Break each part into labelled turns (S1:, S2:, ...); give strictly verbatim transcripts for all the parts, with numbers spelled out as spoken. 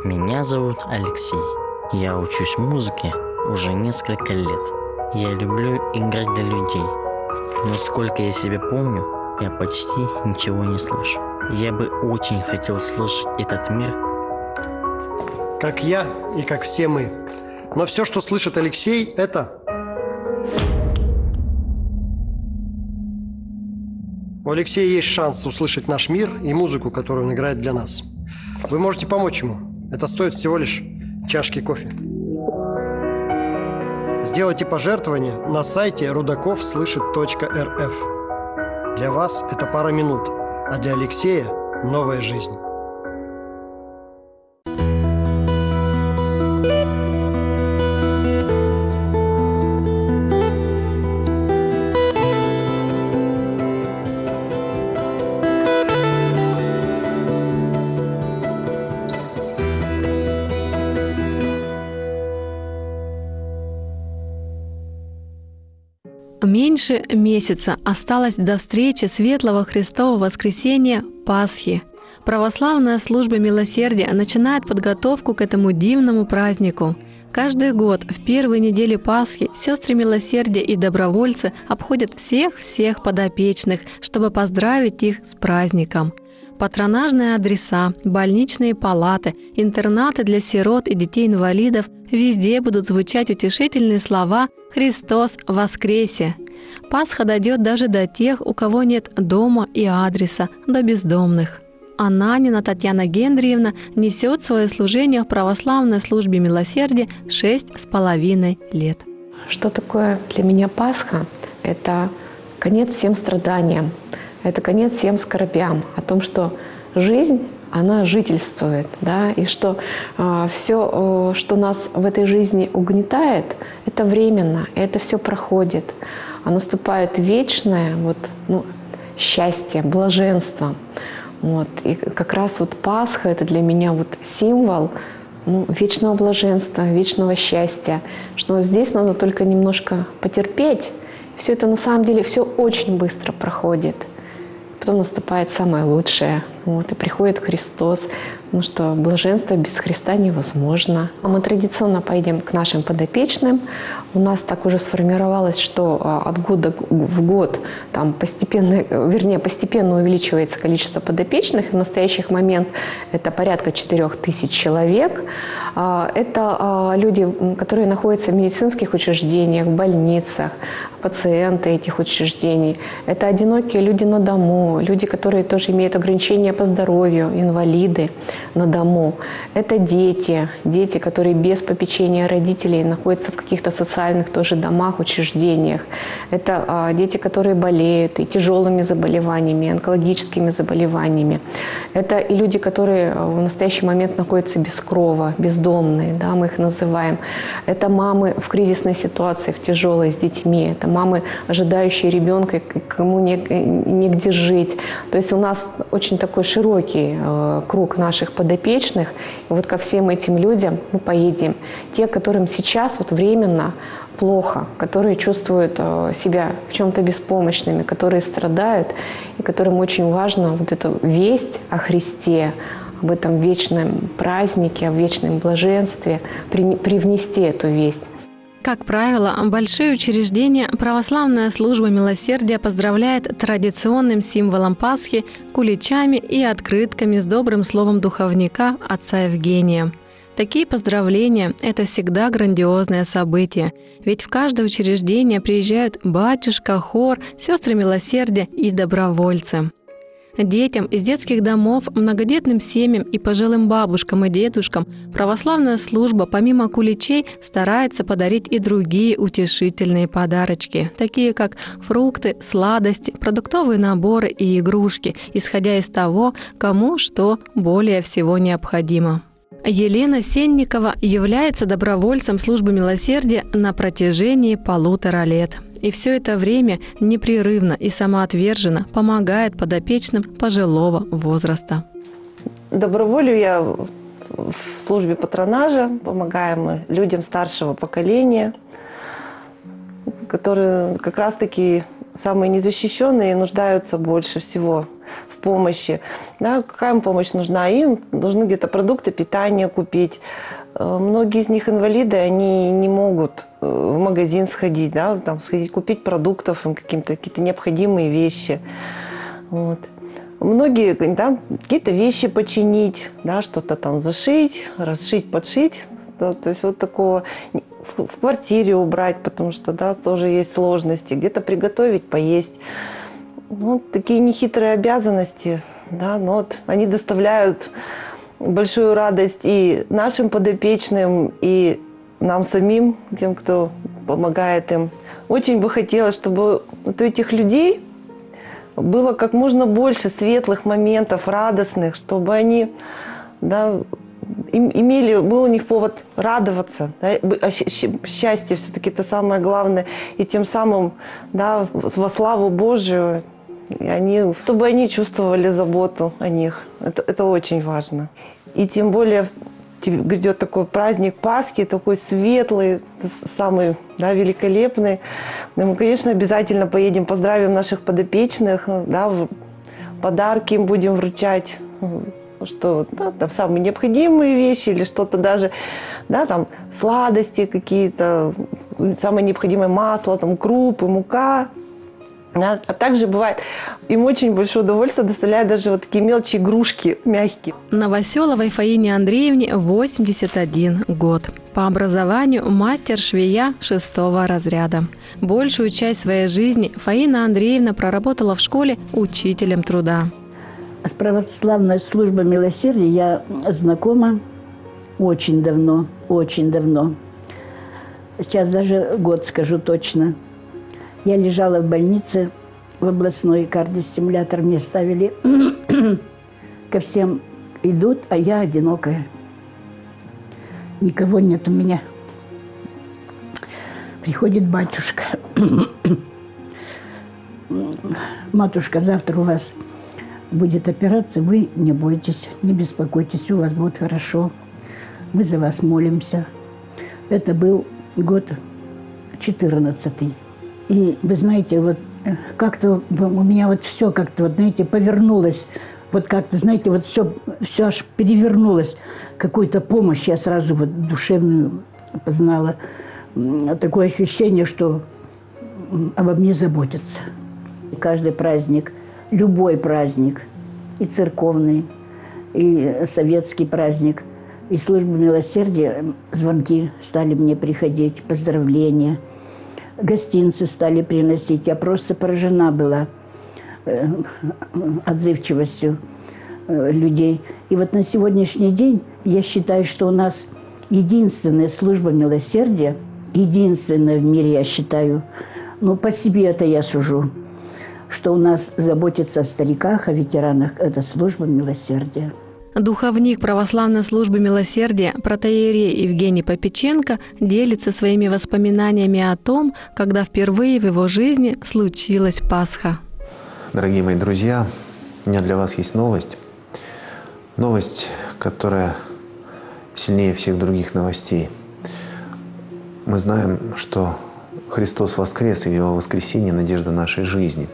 S1: Меня зовут Алексей. Я учусь музыке уже несколько лет. Я люблю играть для людей. Но сколько я себя помню, я почти ничего не слышу. Я бы очень хотел слышать этот мир.
S2: Как я и как все мы. Но все, что слышит Алексей, это... У Алексея есть шанс услышать наш мир и музыку, которую он играет для нас. Вы можете помочь ему. Это стоит всего лишь чашки кофе. Сделайте пожертвование на сайте рудаков слышит точка эр эф. Для вас это пара минут, а для Алексея новая жизнь.
S3: Меньше месяца осталось до встречи Светлого Христового Воскресения Пасхи. Православная служба милосердия начинает подготовку к этому дивному празднику. Каждый год в первые недели Пасхи сестры милосердия и добровольцы обходят всех-всех подопечных, чтобы поздравить их с праздником. Патронажные адреса, больничные палаты, интернаты для сирот и детей-инвалидов – везде будут звучать утешительные слова «Христос воскресе!». Пасха дойдет даже до тех, у кого нет дома и адреса, до бездомных. Ананина Татьяна Генриевна несет свое служение в православной службе милосердия шесть с половиной лет.
S4: Что такое для меня Пасха? Это конец всем страданиям, это конец всем скорбям, о том, что жизнь, она жительствует, да, и что э, все, э, что нас в этой жизни угнетает, это временно, это все проходит. А наступает вечное вот, ну, счастье, блаженство. Вот. И как раз вот Пасха – это для меня вот символ ну, вечного блаженства, вечного счастья, что здесь надо только немножко потерпеть. Все это на самом деле все очень быстро проходит. Потом наступает самое лучшее, вот, и приходит Христос, потому что блаженство без Христа невозможно. Мы традиционно пойдем к нашим подопечным. У нас так уже сформировалось, что от года в год там постепенно, вернее, постепенно увеличивается количество подопечных. В настоящий момент это порядка четырех тысяч человек. Это люди, которые находятся в медицинских учреждениях, в больницах, пациенты этих учреждений. Это одинокие люди на дому, люди, которые тоже имеют ограничения по здоровью, инвалиды на дому. Это дети, дети, которые без попечения родителей находятся в каких-то социальных тоже домах, учреждениях. Это а, дети, которые болеют и тяжелыми заболеваниями, онкологическими заболеваниями. Это и люди, которые в настоящий момент находятся без крова, бездомные, да, мы их называем. Это мамы в кризисной ситуации, в тяжелой с детьми. Это мамы, ожидающие ребенка, кому негде жить. То есть у нас очень такой широкий э, круг наших подопечных. И вот ко всем этим людям мы поедем. Те, которым сейчас вот временно плохо, которые чувствуют э, себя в чем-то беспомощными, которые страдают, и которым очень важно вот эта весть о Христе, об этом вечном празднике, о вечном блаженстве, при, привнести эту весть.
S3: Как правило, большие учреждения православная служба милосердия поздравляет традиционным символом Пасхи куличами и открытками с добрым словом духовника отца Евгения. Такие поздравления – это всегда грандиозное событие, ведь в каждое учреждение приезжают батюшка, хор, сестры милосердия и добровольцы. Детям из детских домов, многодетным семьям и пожилым бабушкам и дедушкам православная служба помимо куличей старается подарить и другие утешительные подарочки, такие как фрукты, сладости, продуктовые наборы и игрушки, исходя из того, кому что более всего необходимо. Елена Сенникова является добровольцем службы милосердия на протяжении полутора лет. И все это время непрерывно и самоотверженно помогает подопечным пожилого возраста.
S5: Доброволю я в службе патронажа, помогаем мы людям старшего поколения, которые как раз-таки самые незащищенные и нуждаются больше всего в помощи. Да, какая им помощь нужна? Им нужны где-то продукты питания купить. Многие из них инвалиды, они не могут в магазин сходить, да, там, сходить купить продуктов, им каким-то, какие-то необходимые вещи. Вот. Многие, да, какие-то вещи починить, да, что-то там зашить, расшить, подшить. Да, то есть вот такого в квартире убрать, потому что, да, тоже есть сложности. Где-то приготовить, поесть. Ну, такие нехитрые обязанности, да, но вот они доставляют большую радость и нашим подопечным, и нам самим, тем, кто помогает им. Очень бы хотелось, чтобы вот у этих людей было как можно больше светлых моментов, радостных, чтобы они, да, имели, был у них повод радоваться. Да, счастье все-таки это самое главное. И тем самым, да, во славу Божию, и они, чтобы они чувствовали заботу о них. Это, это очень важно. И тем более грядет такой праздник Пасхи, такой светлый, самый, да, великолепный. И мы, конечно, обязательно поедем, поздравим наших подопечных, да, подарки им будем вручать, что, да, там самые необходимые вещи или что-то даже, да, там сладости какие-то, самое необходимое масло, там крупы, мука. Да? А также бывает, им очень большое удовольствие доставляют даже вот такие мелкие игрушки, мягкие.
S3: Новоселовой Фаине Андреевне восемьдесят один год. По образованию мастер швея шестого разряда. Большую часть своей жизни Фаина Андреевна проработала в школе учителем труда.
S6: С православной службой милосердия я знакома очень давно, очень давно. Сейчас даже год скажу точно. Я лежала в больнице в областной, кардиостимулятор мне ставили. Ко всем идут, а я одинокая. Никого нет у меня. Приходит батюшка. Матушка, завтра у вас будет операция, вы не бойтесь, не беспокойтесь, у вас будет хорошо. Мы за вас молимся. Это был год четырнадцатый. И вы знаете, вот как-то у меня вот все как-то, вот знаете, повернулось. Вот как-то, знаете, вот все, все аж перевернулось. Какую-то помощь я сразу вот душевную познала. Такое ощущение, что обо мне заботятся. Каждый праздник, любой праздник, и церковный, и советский праздник, и служба милосердия, звонки стали мне приходить, поздравления. Гостинцы стали приносить. Я просто поражена была э, отзывчивостью э, людей. И вот на сегодняшний день я считаю, что у нас единственная служба милосердия, единственная в мире, я считаю, ну, по себе это я сужу, что у нас заботится о стариках, о ветеранах, это служба милосердия.
S3: Духовник православной службы милосердия протоиерей Евгений Попеченко делится своими воспоминаниями о том, когда впервые в его жизни случилась Пасха.
S7: Дорогие мои друзья, у меня для вас есть новость. Новость, которая сильнее всех других новостей. Мы знаем, что Христос воскрес, и в Его воскресенье надежда нашей жизни.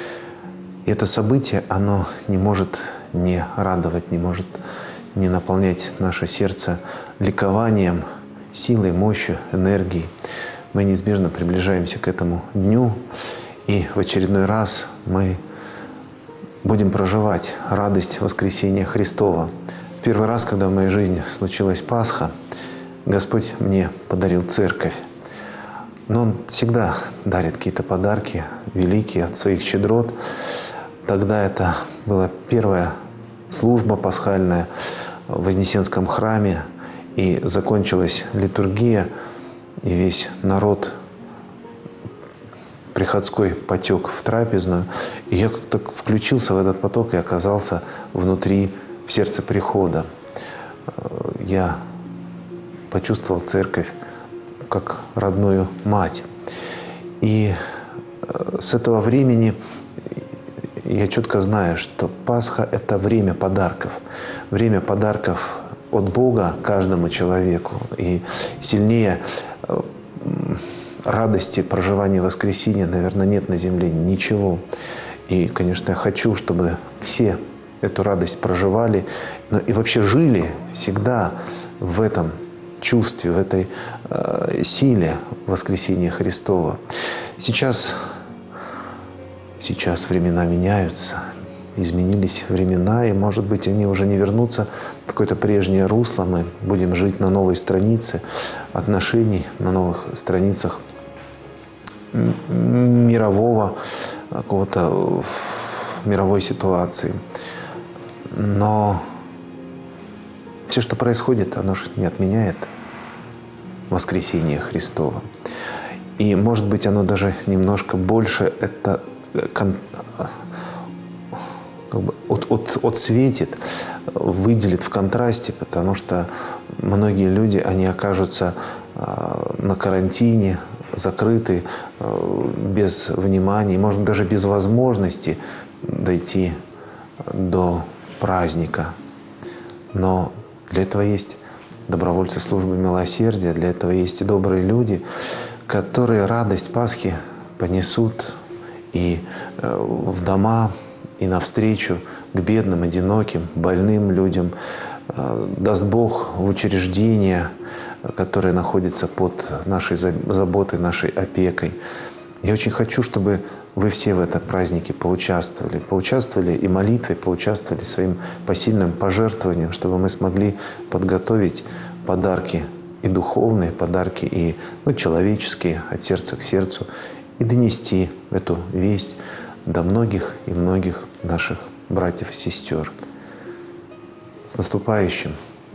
S7: И это событие, оно не может не радовать, не может не наполнять наше сердце ликованием, силой, мощью, энергией. Мы неизбежно приближаемся к этому дню, и в очередной раз мы будем проживать радость воскресения Христова. В первый раз, когда в моей жизни случилась Пасха, Господь мне подарил церковь. Но Он всегда дарит какие-то подарки великие от своих щедрот. Тогда это была первая служба пасхальная в Вознесенском храме, и закончилась литургия, и весь народ приходской потек в трапезную. И я как-то включился в этот поток и оказался внутри, в сердце прихода. Я почувствовал церковь как родную мать. И с этого времени я четко знаю, что Пасха – это время подарков. Время подарков от Бога каждому человеку. И сильнее радости проживания воскресения, наверное, нет на земле ничего. И, конечно, я хочу, чтобы все эту радость проживали, но и вообще жили всегда в этом чувстве, в этой э, силе воскресения Христова. Сейчас, сейчас времена меняются, изменились времена, и, может быть, они уже не вернутся в какое-то прежнее русло. Мы будем жить на новой странице отношений, на новых страницах мирового какого-то мировой ситуации. Но все, что происходит, оно же не отменяет воскресение Христова. И, может быть, оно даже немножко больше это кон... как бы от, от, отсветит, выделит в контрасте, потому что многие люди, они окажутся э, на карантине, закрыты, э, без внимания, может быть, даже без возможности дойти до праздника. Но для этого есть добровольцы службы милосердия, для этого есть и добрые люди, которые радость Пасхи понесут и э, в дома, и навстречу к бедным, одиноким, больным людям. Даст Бог в учреждения, которые находятся под нашей заботой, нашей опекой. Я очень хочу, чтобы вы все в этом празднике поучаствовали. Поучаствовали и молитвой, поучаствовали своим посильным пожертвованием, чтобы мы смогли подготовить подарки и духовные, подарки и ну, человеческие, от сердца к сердцу, и донести эту весть до многих и многих наших братьев и сестер. С наступающим,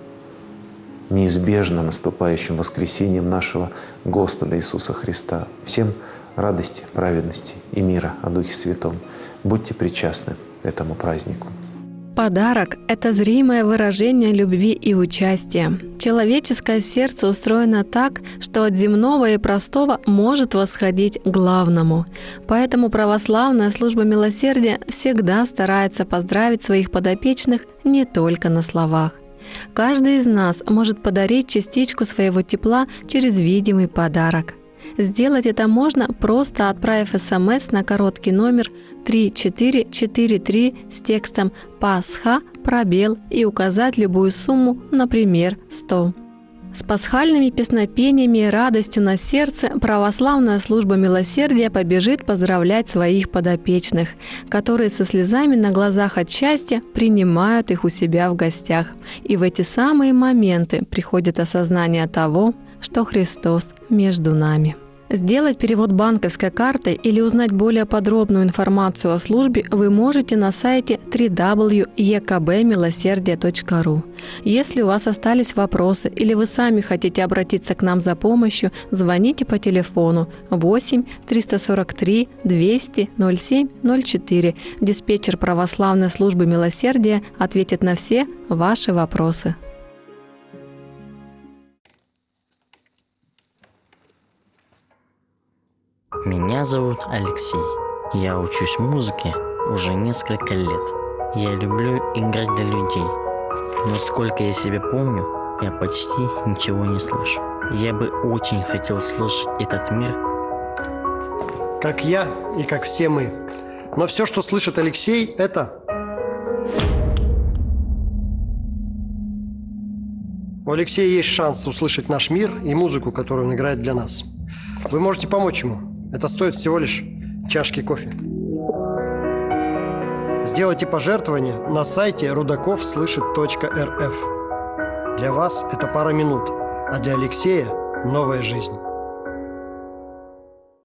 S7: неизбежно наступающим воскресением нашего Господа Иисуса Христа. Всем радости, праведности и мира о Духе Святом. Будьте причастны этому празднику.
S3: Подарок – это зримое выражение любви и участия. Человеческое сердце устроено так, что от земного и простого может восходить к главному. Поэтому православная служба милосердия всегда старается поздравить своих подопечных не только на словах. Каждый из нас может подарить частичку своего тепла через видимый подарок. Сделать это можно, просто отправив смс на короткий номер три четыре четыре три с текстом «Пасха», пробел и указать любую сумму, например, сто. С пасхальными песнопениями и радостью на сердце православная служба милосердия побежит поздравлять своих подопечных, которые со слезами на глазах от счастья принимают их у себя в гостях. И в эти самые моменты приходит осознание того, что Христос между нами. Сделать перевод банковской картой или узнать более подробную информацию о службе вы можете на сайте дабл ю дабл ю дабл ю точка е ка бэ милосердие точка ру. Если у вас остались вопросы или вы сами хотите обратиться к нам за помощью, звоните по телефону восемь триста сорок три двести ноль семь ноль четыре. Диспетчер православной службы милосердия ответит на все ваши вопросы.
S1: Меня зовут Алексей. Я учусь музыке уже несколько лет. Я люблю играть для людей. Но сколько я себя помню, я почти ничего не слышу. Я бы очень хотел слышать этот мир.
S2: Как я и как все мы. Но все, что слышит Алексей, это... У Алексея есть шанс услышать наш мир и музыку, которую он играет для нас. Вы можете помочь ему. Это стоит всего лишь чашки кофе. Сделайте пожертвование на сайте рудаков слышит точка эр эф. Для вас это пара минут, а для Алексея – новая жизнь.